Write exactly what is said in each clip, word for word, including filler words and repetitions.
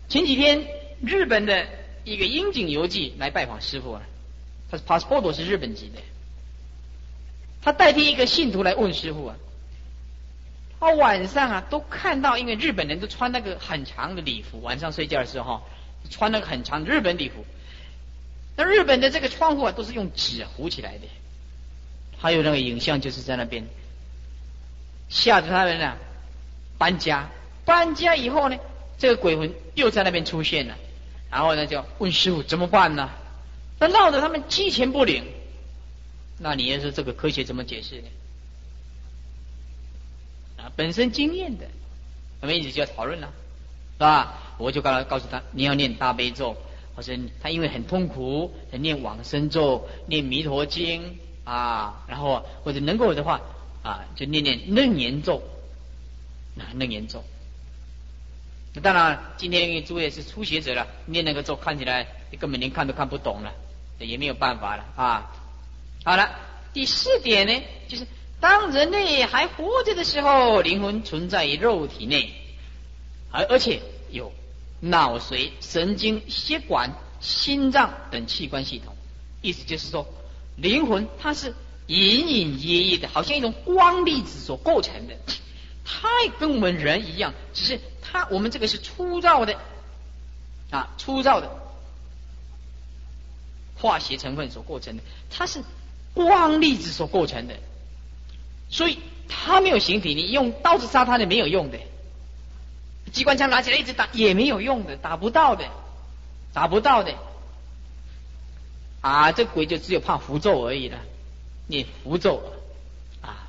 前几天日本的一个樱井游记来拜访师父啊，他是 passport 是日本籍的，他代替一个信徒来问师父啊，他晚上啊都看到，因为日本人都穿那个很长的礼服，晚上睡觉的时候穿那个很长的日本礼服，那日本的这个窗户啊都是用纸糊起来的，还有那个影像就是在那边，吓得他们啊搬家，搬家以后呢，这个鬼魂又在那边出现了，然后呢就问师父怎么办呢？那闹得他们鸡犬不宁。那你要说这个科学怎么解释呢？啊，本身经验的，我们一直就要讨论了，是吧？我就告诉告诉他，你要念大悲咒，或者他因为很痛苦，念往生咒，念弥陀经啊，然后或者能够的话啊，就念念楞严咒，啊，楞严咒。那当然，今天因为诸位是初学者了，念那个咒看起来根本连看都看不懂了，也没有办法了啊。好了，第四点呢，就是当人类还活着的时候，灵魂存在于肉体内，而而且有脑髓、神经、血管、心脏等器官系统。意思就是说，灵魂它是隐隐约约的，好像一种光粒子所构成的，它也跟我们人一样，只是它我们这个是粗糙的啊，粗糙的化学成分所构成的，它是光粒子所构成的，所以它没有形体，你用刀子杀它的没有用的，机关枪拿起来一直打也没有用的，打不到的，打不到的啊！这鬼就只有怕符咒而已了，念符咒啊！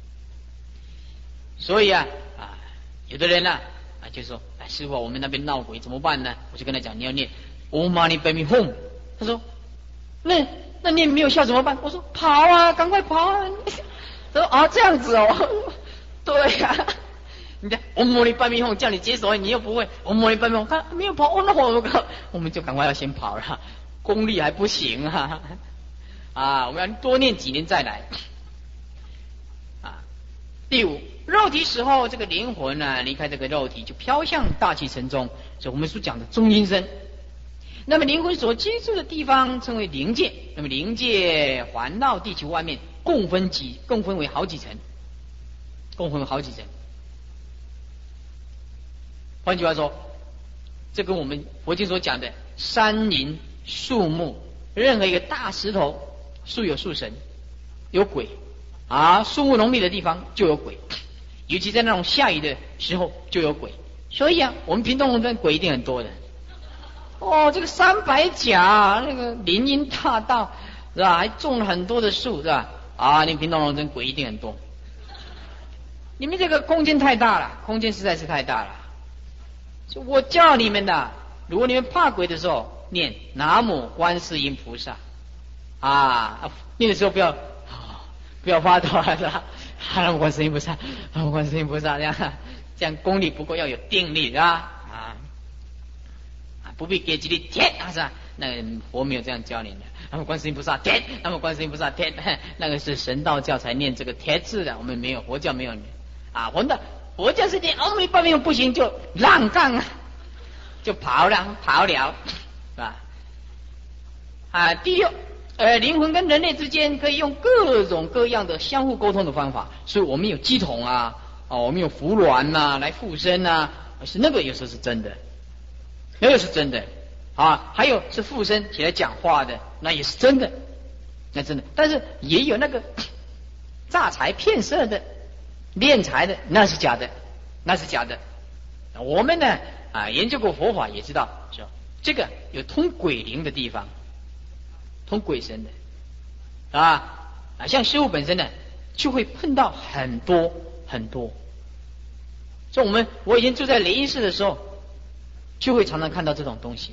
所以啊啊，有的人呢 啊, 啊就说：“哎，师父，我们那边闹鬼怎么办呢？”我就跟他讲：“你要念 Om Mani Padme Hum。”他说：“那。”那念没有效怎么办？我说跑啊，赶快跑啊！他说啊，这样子哦，对呀、啊，你看我摸你半面红叫你接手，你又不会，我摸你半面红，他没有跑，哦，那我我们就赶快要先跑了，功力还不行啊啊！我们要多念几年再来啊。第五，肉体死后，这个灵魂呢、啊、离开这个肉体，就飘向大气层中，所以我们所讲的中阴身。那么灵魂所居住的地方称为灵界，那么灵界环绕地球外面，共分几共分为好几层，共分为好几层。换句话说，这跟我们佛经所讲的山林、树木，任何一个大石头，树有树神，有鬼啊，树木浓密的地方就有鬼，尤其在那种下雨的时候就有鬼。所以啊，我们屏东农村鬼一定很多的。哦，这个三百甲那个林荫大道是吧？还种了很多的树是吧？啊，你屏东农村鬼一定很多。你们这个空间太大了，空间实在是太大了。就我教你们的，如果你们怕鬼的时候，念南无观世音菩萨啊，念的时候不要、哦、不要发抖是吧？南无观世音菩萨，南无观世音菩萨，这样这样功力不够，要有定力是吧？啊。不必给几粒铁啊，是吧？那个佛没有这样教你的。那么观世音菩萨铁，那么观世音菩萨铁，那个是神道教才念这个铁字的，我们没有，佛教没有啊。佛的佛教是念阿弥陀佛不行就浪杠啊，就跑了跑了，是吧？啊，第六，呃，灵魂跟人类之间可以用各种各样的相互沟通的方法，所以我们有鸡桶啊，哦，我们有服卵呐、啊，来附身啊，是那个有时候是真的。那个是真的啊，还有是附身起来讲话的，那也是真的，那真的。但是也有那个诈财骗色的、敛财的，那是假的，那是假的。我们呢啊，研究过佛法也知道，说这个有通鬼灵的地方，通鬼神的啊啊，像师父本身呢，就会碰到很多很多。所以我们我以前住在雷音寺的时候。就会常常看到这种东西。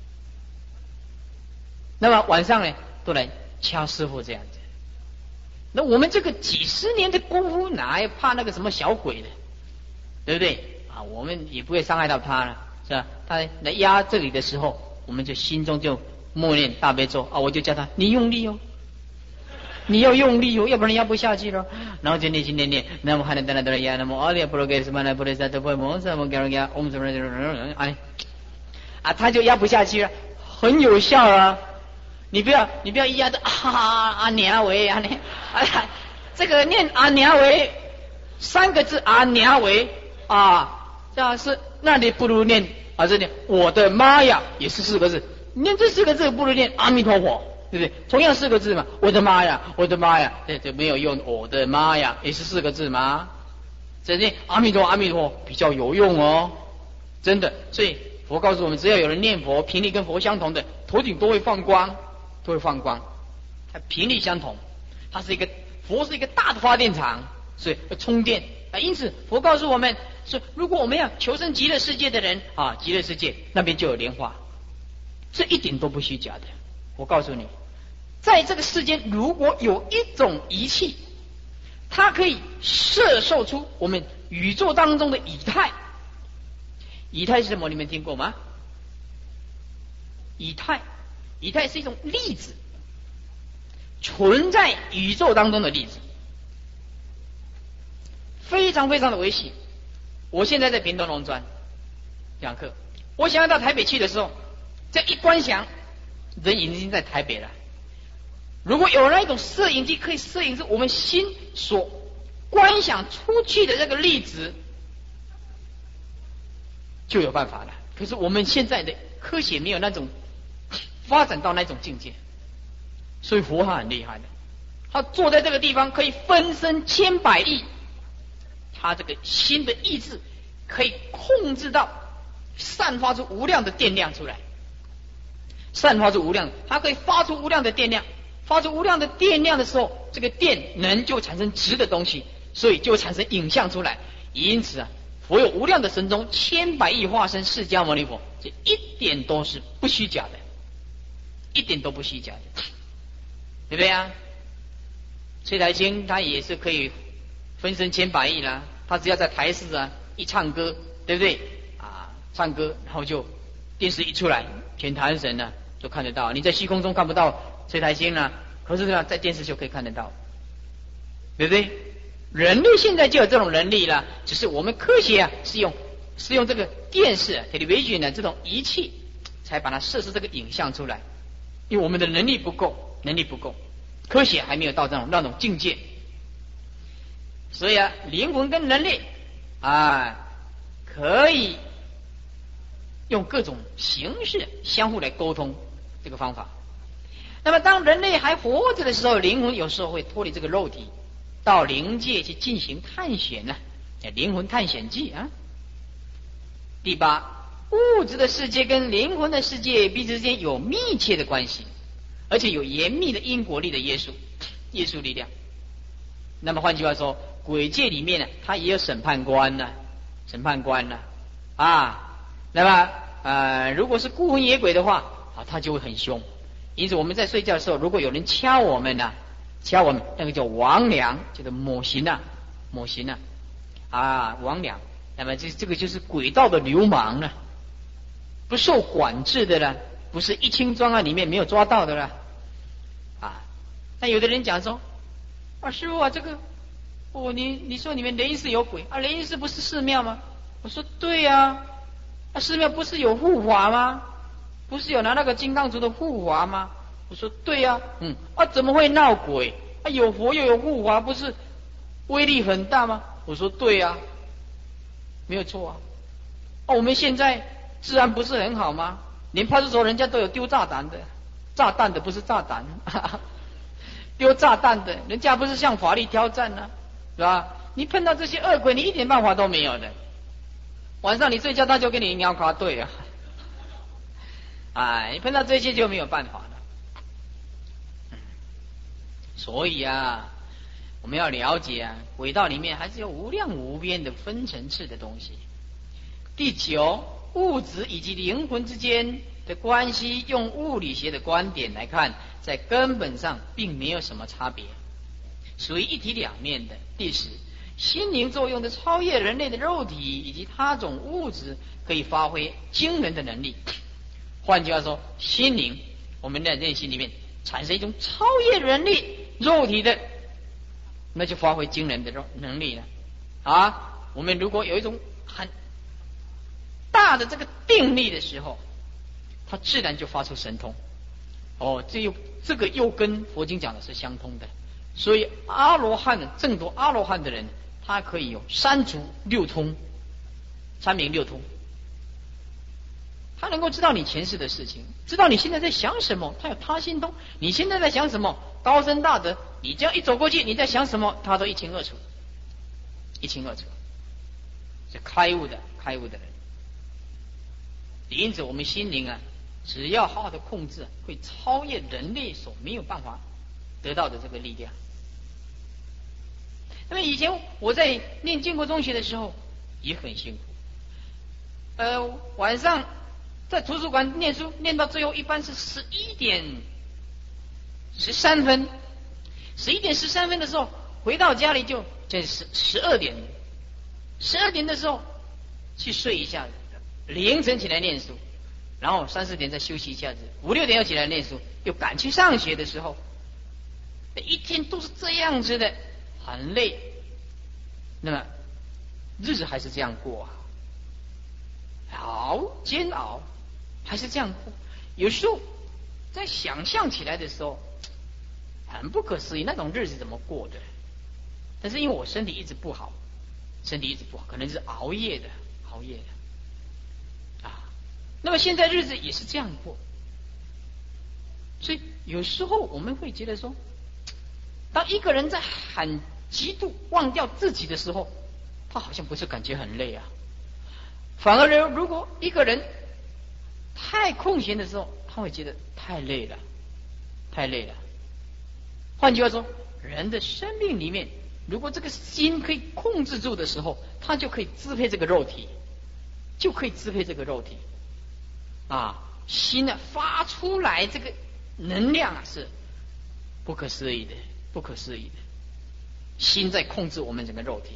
那么晚上呢，都来敲师父这样子。那我们这个几十年的功夫，哪还怕那个什么小鬼的，对不对啊？我们也不会伤害到他了，是吧？他来压这里的时候，我们就心中就默念大悲咒啊，我就叫他你用力哦，你要用力哦，要不然压不下去了。然后就念经念念，南无汉德达德呀，南无阿弥陀佛，什么来菩萨德波摩萨摩伽罗伽，唵什么什么哎， 啊，他就压不下去了，很有效啊。你不要你不要一压的啊阿娘为啊你，哎呀，这个念阿娘为三个字阿娘为啊，这样是那你不如念啊这念我的妈呀，也是四个字，念这四个字不如念阿弥陀佛，对不对？同样四个字嘛，我的妈呀，我的妈呀，这这没有用，我的妈呀也是四个字嘛，这念阿弥陀阿弥陀比较有用哦，真的。所以佛告诉我们，只要有人念佛，频率跟佛相同的，头顶都会放光，都会放光，它频率相同，它是一个佛是一个大的发电厂，所以充电啊。因此佛告诉我们说，如果我们要求生极乐世界的人啊，极乐世界那边就有莲花，这一点都不虚假的。我告诉你，在这个世间，如果有一种仪器，它可以摄受出我们宇宙当中的以太。以太是什么？你们听过吗？以太，以太是一种粒子，存在宇宙当中的粒子，非常非常的微细。我现在在屏东农专讲课，我想要到台北去的时候，这一观想，人已经在台北了。如果有那一种摄影机可以摄影出我们心所观想出去的这个粒子，就有办法了。可是我们现在的科学没有那种发展到那种境界，所以佛他很厉害的，他坐在这个地方可以分身千百亿，他这个心的意志可以控制到散发出无量的电量出来，散发出无量，它可以发出无量的电量，发出无量的电量的时候，这个电能就产生质的东西，所以就产生影像出来。因此啊，佛有无量的神通，千百亿化身释迦牟尼佛，这一点都是不虚假的，一点都不虚假的，对不对啊？崔台清他也是可以分身千百亿啦，他只要在台视啊一唱歌，对不对啊？唱歌然后就电视一出来，全台湾人呢就看得到。你在虚空中看不到崔台清啊，可是呢在电视就可以看得到，对不对？人类现在就有这种能力了，只是我们科学啊是用是用这个电视 television 的这种仪器，才把它设置这个影像出来。因为我们的能力不够，能力不够，科学还没有到这种那种境界。所以啊，灵魂跟人类啊，可以用各种形式相互来沟通这个方法。那么当人类还活着的时候，灵魂有时候会脱离这个肉体，到灵界去进行探险呢、啊，灵魂探险记啊。第八，物质的世界跟灵魂的世界彼此之间有密切的关系，而且有严密的因果力的约束，约束力量。那么换句话说，鬼界里面呢，它也有审判官呢、啊，审判官呢、啊，啊，那么呃，如果是孤魂野鬼的话，啊，他就会很凶。因此我们在睡觉的时候，如果有人掐我们呢、啊，掐我们，那个叫魍魉，叫做某刑啊，某刑啊，啊，魍魉。那么这这个就是鬼道的流氓了，不受管制的了，不是一清专案里面没有抓到的了，啊。那有的人讲说，啊，师父啊，这个，哦，你你说你们莲池有鬼啊？莲池不是寺庙吗？我说对呀、啊，啊，寺庙不是有护法吗？不是有拿那个金刚杵的护法吗？我说对呀、啊，嗯，啊，怎么会闹鬼？啊，有佛又有护法，不是威力很大吗？我说对呀、啊，没有错啊。啊，我们现在治安不是很好吗？连派出所人家都有丢炸弹的，炸弹的不是炸弹，丢炸弹的人家不是向法律挑战呢、啊，是吧？你碰到这些恶鬼，你一点办法都没有的。晚上你睡觉，他就跟你鸟卡对啊，哎，你碰到这些就没有办法了。所以啊，我们要了解啊，轨道里面还是有无量无边的分层次的东西。第九，物质以及灵魂之间的关系，用物理学的观点来看，在根本上并没有什么差别，属于一体两面的。第十，心灵作用的超越人类的肉体以及他种物质，可以发挥惊人的能力。换句话说，心灵我们的内心里面产生一种超越人类肉体的，那就发挥惊人的能力了啊！我们如果有一种很大的这个定力的时候， 他自然就发出神通。哦，这又这个又跟佛经讲的是相通的。所以阿罗汉正夺阿罗汉的人，他可以有三足六通，三明六通。他能够知道你前世的事情，知道你现在在想什么，他有他心通。你现在在想什么，高深大德，你这样一走过去，你在想什么，他都一清二楚，一清二楚。是开悟的，开悟的人。因此，我们心灵啊，只要好好的控制，会超越人类所没有办法得到的这个力量。那么以前我在念建国中学的时候也很辛苦，呃，晚上在图书馆念书，念到最后一般是十一点十三分，十一点十三分的时候回到家里就这十十二点，十二点的时候去睡一下子，凌晨起来念书，然后三四点再休息一下子，五六点要起来念书，又赶去上学的时候，一天都是这样子的，很累。那么日子还是这样过啊，熬煎熬，还是这样过。有时候在想象起来的时候，很不可思议，那种日子怎么过的？但是因为我身体一直不好，身体一直不好，可能是熬夜的，熬夜的啊。那么现在日子也是这样过，所以有时候我们会觉得说，当一个人在很极度忘掉自己的时候，他好像不是感觉很累啊，反而如果一个人太空闲的时候，他会觉得太累了，太累了。换句话说，人的生命里面，如果这个心可以控制住的时候，他就可以支配这个肉体，就可以支配这个肉体啊，心呢发出来这个能量啊，是不可思议的，不可思议的。心在控制我们整个肉体。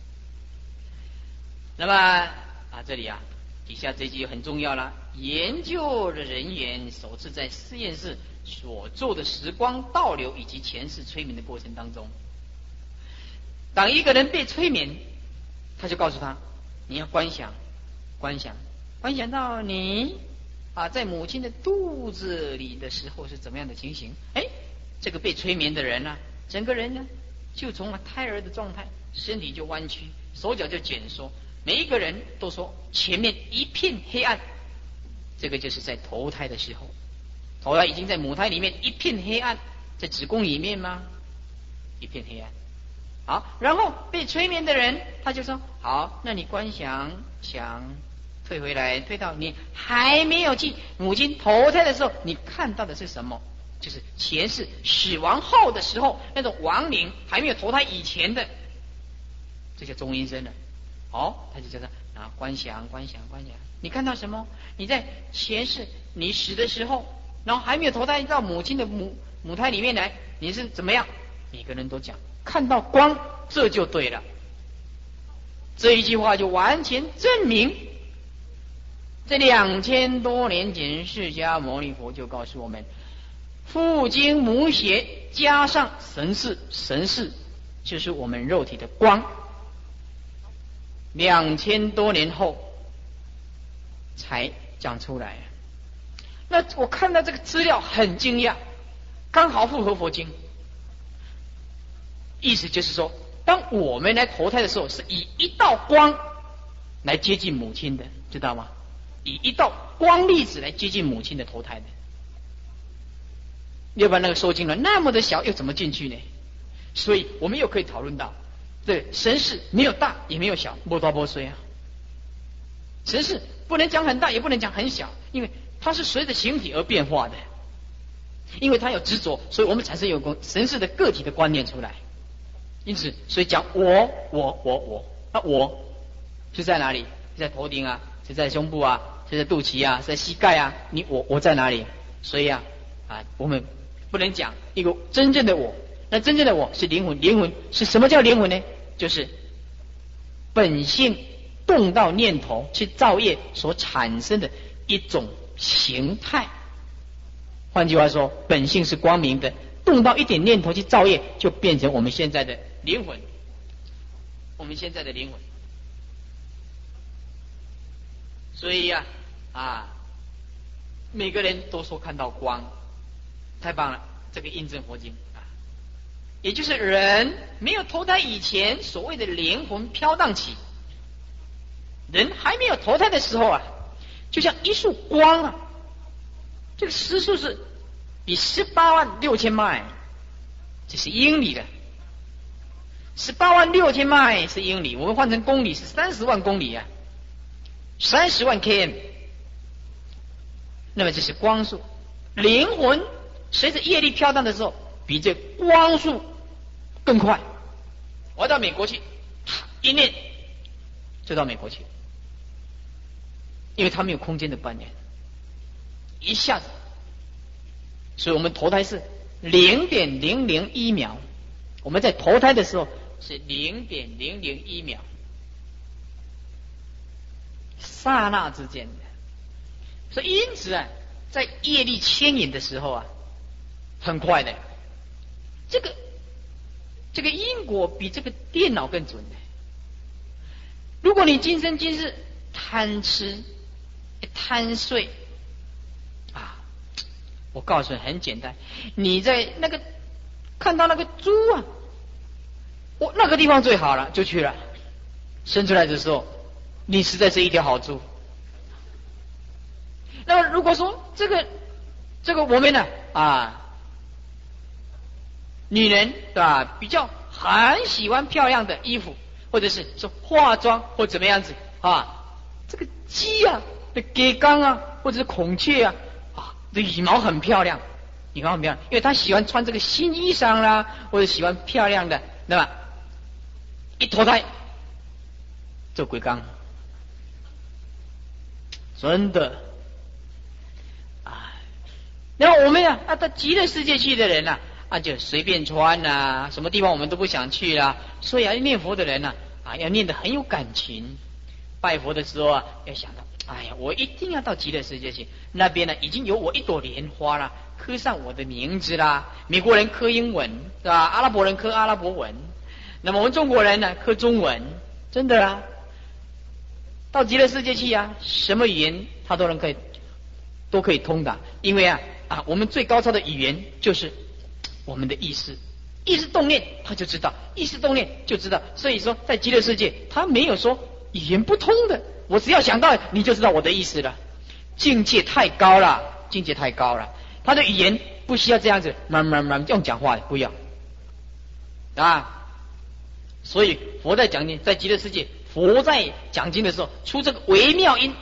那么啊，这里啊，底下这句很重要了。研究的人员首次在实验室所做的时光倒流以及前世催眠的过程当中，当一个人被催眠，他就告诉他，你要观想，观想，观想到你啊在母亲的肚子里的时候是怎么样的情形。哎，这个被催眠的人呢、啊，整个人呢就从了胎儿的状态，身体就弯曲，手脚就卷缩，每一个人都说前面一片黑暗，这个就是在投胎的时候，投胎已经在母胎里面一片黑暗，在子宫里面吗？一片黑暗。好，然后被催眠的人他就说，好，那你观想想退回来，退到你还没有去母亲投胎的时候，你看到的是什么？就是前世死亡后的时候，那种亡灵还没有投胎以前的，这叫中阴身了。哦，他就叫他啊，观想观想观想，你看到什么？你在前世你死的时候，然后还没有投胎到母亲的母母胎里面来，你是怎么样？每个人都讲看到光，这就对了。这一句话就完全证明，这两千多年前释迦牟尼佛就告诉我们，父精母血加上神识，神识就是我们肉体的光。两千多年后才讲出来。那我看到这个资料很惊讶，刚好符合佛经。意思就是说，当我们来投胎的时候，是以一道光来接近母亲的，知道吗？以一道光粒子来接近母亲的投胎的。要不然那个受精卵那么的小，又怎么进去呢？所以我们又可以讨论到，对，神识没有大也没有小，没大没小啊。神识不能讲很大，也不能讲很小，因为它是随着形体而变化的。因为它有执着，所以我们产生有个神识的个体的观念出来。因此，所以讲我我我我，那我是在哪里？是在头顶啊？是在胸部啊？是在肚脐啊？是在膝盖啊？你我我在哪里？所以啊啊，我们不能讲一个真正的我。那真正的我是灵魂，灵魂是什么叫灵魂呢？就是本性动到念头去造业所产生的一种形态。换句话说，本性是光明的，动到一点念头去造业，就变成我们现在的灵魂。我们现在的灵魂。所以呀 啊, 啊， 每个人都说看到光，太棒了！这个印证佛经啊，也就是人没有投胎以前，所谓的灵魂飘荡起，人还没有投胎的时候啊，就像一束光啊，这个时速是比十八万六千迈，这是英里的，十八万六千迈是英里，我们换成公里是三十万公里啊，三十万 km。那么这是光速，灵魂随着业力飘荡的时候，比这光速更快。我要到美国去，一念就到美国去，因为它没有空间的关联，一下子。所以我们投胎是零点零零一秒，我们在投胎的时候是零点零零一秒，刹那之间的。所以因此啊，在业力牵引的时候啊，很快的。这个这个因果比这个电脑更准的。如果你今生今世贪吃贪睡啊，我告诉你很简单，你在那个看到那个猪啊，我那个地方最好了，就去了。生出来的时候，你实在是一条好猪。那么如果说这个这个我们呢啊，女人对吧，比较很喜欢漂亮的衣服，或者是说化妆或怎么样子啊，这个鸡啊、鸡缸啊，或者是孔雀啊啊，这羽毛很漂亮，羽毛很漂亮，因为她喜欢穿这个新衣裳啦，或者喜欢漂亮的，对吧？一投胎做鬼缸，真的。然后我们呀啊，到极乐世界去的人呐 啊, 啊，就随便穿呐、啊，什么地方我们都不想去啦、啊。所以啊，念佛的人呐 啊, 啊，要念得很有感情。拜佛的时候啊，要想到，哎呀，我一定要到极乐世界去，那边呢已经有我一朵莲花啦，刻上我的名字啦。美国人刻英文是吧？阿拉伯人刻阿拉伯文，那么我们中国人呢刻中文，真的啊。到极乐世界去啊，什么语言他都能可以都可以通的，因为啊。啊，我们最高超的语言就是我们的意识，意识动念他就知道，意识动念就知道。所以说，在极乐世界，他没有说语言不通的，我只要想到你就知道我的意思了。境界太高了，境界太高了，他的语言不需要这样子慢慢慢用讲话，不要啊。所以佛在讲经，在极乐世界，佛在讲经的时候，出这个微妙音。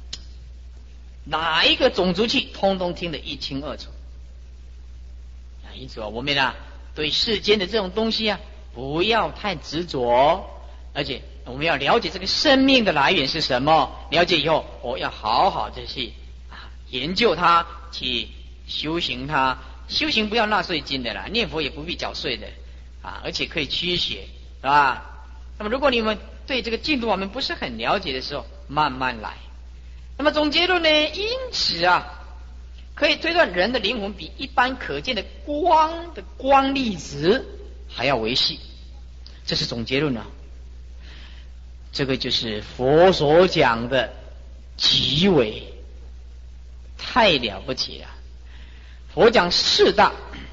哪一个种族去，通通听得一清二楚。啊，因此啊，我们啊，对世间的这种东西啊，不要太执着，而且我们要了解这个生命的来源是什么。了解以后，我要好好的去啊研究它，去修行它。修行不要纳税金的啦，念佛也不必缴税的啊，而且可以驱邪，是吧？那么，如果你们对这个净土法门不是很了解的时候，慢慢来。那么总结论呢？因此啊，可以推断人的灵魂比一般可见的光的光粒子还要维细，这是总结论啊。这个就是佛所讲的极为太了不起了。佛讲四大。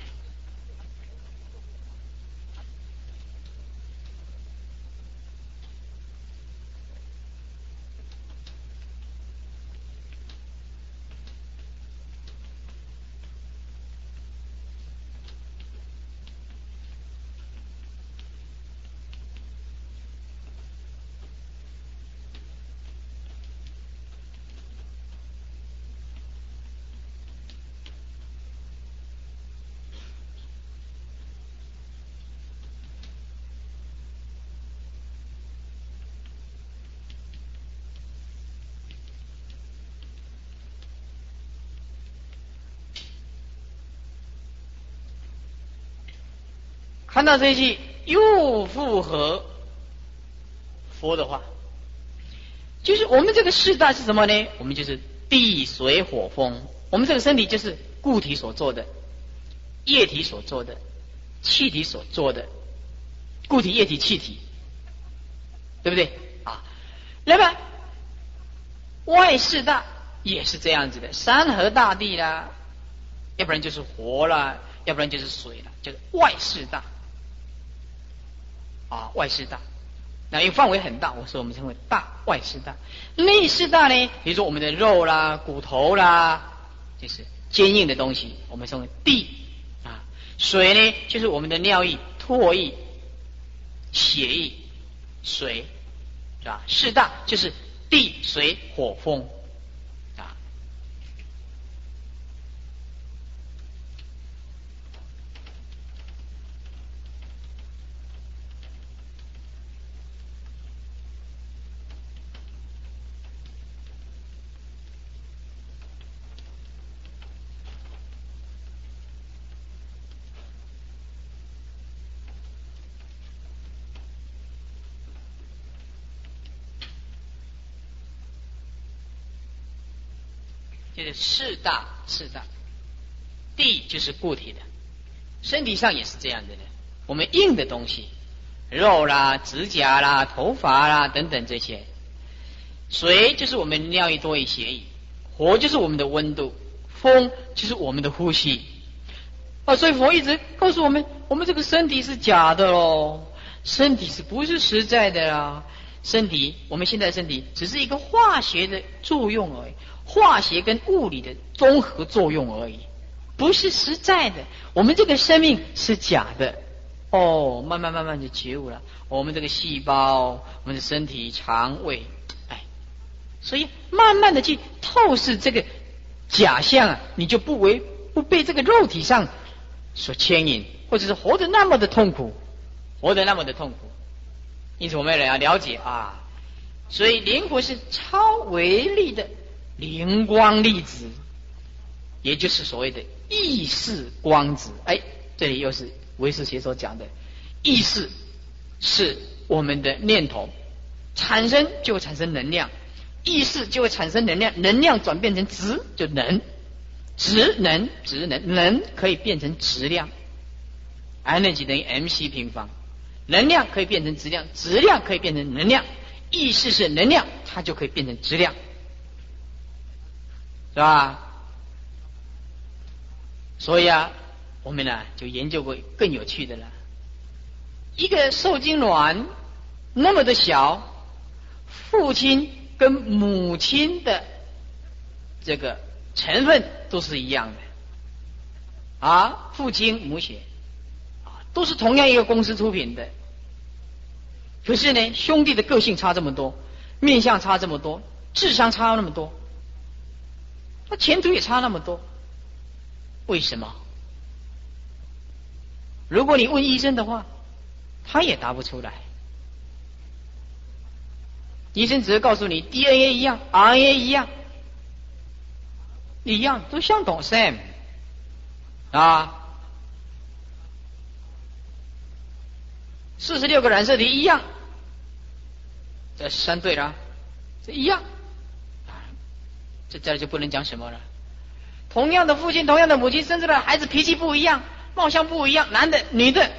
看到这一句又符合佛的话，就是我们这个四大是什么呢？我们就是地水火风，我们这个身体就是固体所做的，液体所做的，气体所做的，固体、液体、气体，对不对啊？那么外四大也是这样子的，山河大地啦，要不然就是火啦，要不然就是水啦，就是外四大啊，外四大。那因为范围很大，我说我们称为大外四大。内四大呢，比如说我们的肉啦、骨头啦，就是坚硬的东西，我们称为地啊。水呢，就是我们的尿液、唾液、血液、水，是吧？四大就是地、水、火、风啊。就是四大，四大，地就是固体的，身体上也是这样的。我们硬的东西，肉啦、指甲啦、头发啦等等这些，水就是我们尿液、多液、血液，火就是我们的温度，风就是我们的呼吸。啊，所以佛一直告诉我们，我们这个身体是假的咯，身体是不是实在的啦？身体，我们现在的身体只是一个化学的作用而已。化学跟物理的综合作用而已，不是实在的。我们这个生命是假的哦，慢慢慢慢就觉悟了。我们这个细胞，我们的身体、肠胃，哎，所以慢慢的去透视这个假象啊，你就不为不被这个肉体上所牵引，或者是活得那么的痛苦，活得那么的痛苦。因此我们要了解啊，所以灵魂是超微粒的灵光粒子，也就是所谓的意识光子。哎，这里又是唯识学所讲的，意识是我们的念头产生就会产生能量，意识就会产生能量，能量转变成质就能，质能质能能可以变成质量 ，energy 等于 mc 平方，能量可以变成质量，质量可以变成能量，意识是能量，它就可以变成质量。是吧？所以啊，我们呢就研究过更有趣的了。一个受精卵那么的小，父亲跟母亲的这个成分都是一样的啊，父亲母血啊，都是同样一个公司出品的。可是呢，兄弟的个性差这么多，面相差这么多，智商差那么多。那前途也差那么多，为什么？如果你问医生的话，他也答不出来。医生只会告诉你 D N A 一样 ，R N A 一样，一样都相同 ，same 啊，四十六个染色体一样，这三对了，这一样。这这就不能讲什么了。同样的父亲，同样的母亲生出来的孩子脾气不一样，貌相不一样，男的女的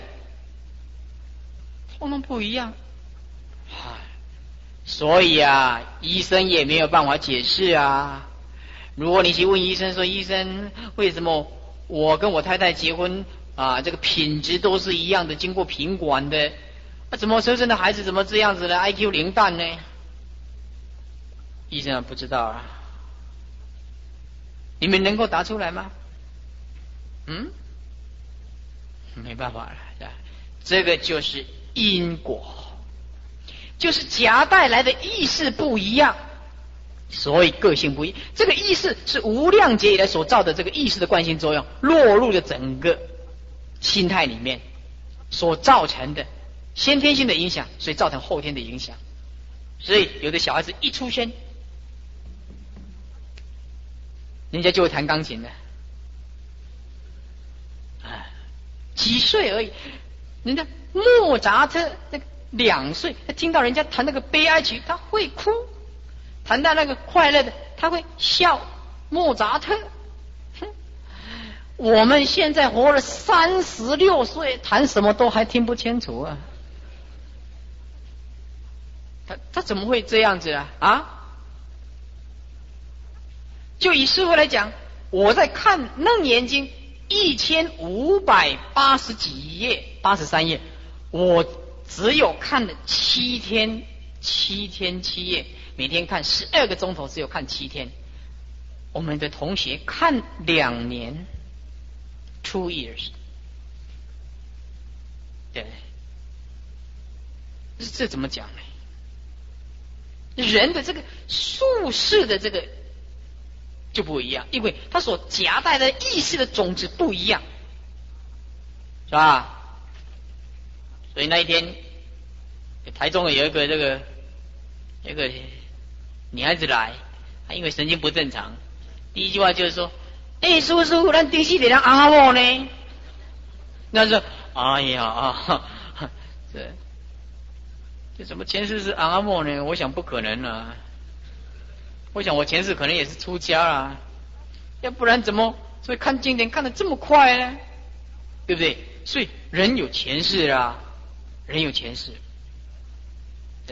通通不一样。所以啊，医生也没有办法解释啊。如果你去问医生说，医生为什么我跟我太太结婚啊，这个品质都是一样的，经过品管的，啊、怎么生生的孩子怎么这样子呢 ？I Q 零蛋呢？医生不知道啊。你们能够答出来吗？嗯，没办法了，这个就是因果，就是夹带来的意识不一样，所以个性不一。这个意识是无量劫以来所造的这个意识的惯性作用，落入了整个心态里面所造成的先天性的影响，所以造成后天的影响。所以有的小孩子一出生，人家就会弹钢琴了，啊，几岁而已。人家莫扎特那个两岁，他听到人家弹那个悲哀曲，他会哭；弹到那个快乐的，他会笑。莫扎特，哼，我们现在活了三十六岁，弹什么都还听不清楚啊！他他怎么会这样子啊？啊？ 就以师父来讲，我在看《楞严经》一千五百八十几页，八十三页，我只有看了七天，七天七夜，每天看十二个钟头，只有看七天。我们的同学看两年 ，two years， 对，这怎么讲呢？人的这个术士的这个就不一样，因为他所夹带的意识的种子不一样，是吧？所以那一天，台中有一个这个有一个女孩子来，她因为神经不正常，第一句话就是说：“哎、欸，叔叔，咱第四个人阿我呢？”那说：“哎呀啊，这这什么前世是阿莫呢？我想不可能啊。我想我前世可能也是出家啊，要不然怎么所以看经典看得这么快呢？对不对？所以人有前世啦，人有前世。